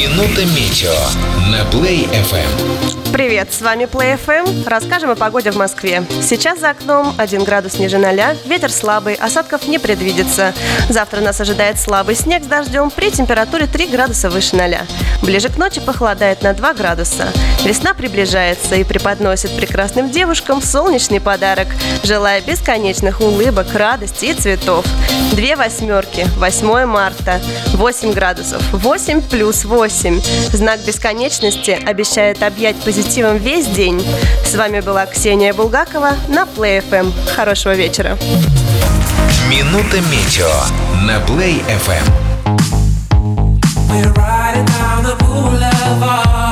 Минута метео на Play FM. Привет, с вами Play FM. Расскажем о погоде в Москве. Сейчас за окном 1 градус ниже 0, ветер слабый, осадков не предвидится. Завтра нас ожидает слабый снег с дождем при температуре 3 градуса выше 0. Ближе к ночи похолодает на 2 градуса. Весна приближается и преподносит прекрасным девушкам солнечный подарок, желая бесконечных улыбок, радости и цветов. 2 восьмерки, 8 марта, 8 градусов, 8 плюс 8. Знак бесконечности обещает объять позитивом весь день. С вами была Ксения Булгакова на Play FM. Хорошего вечера. Минута метео на Play FM. We're riding down the boulevard.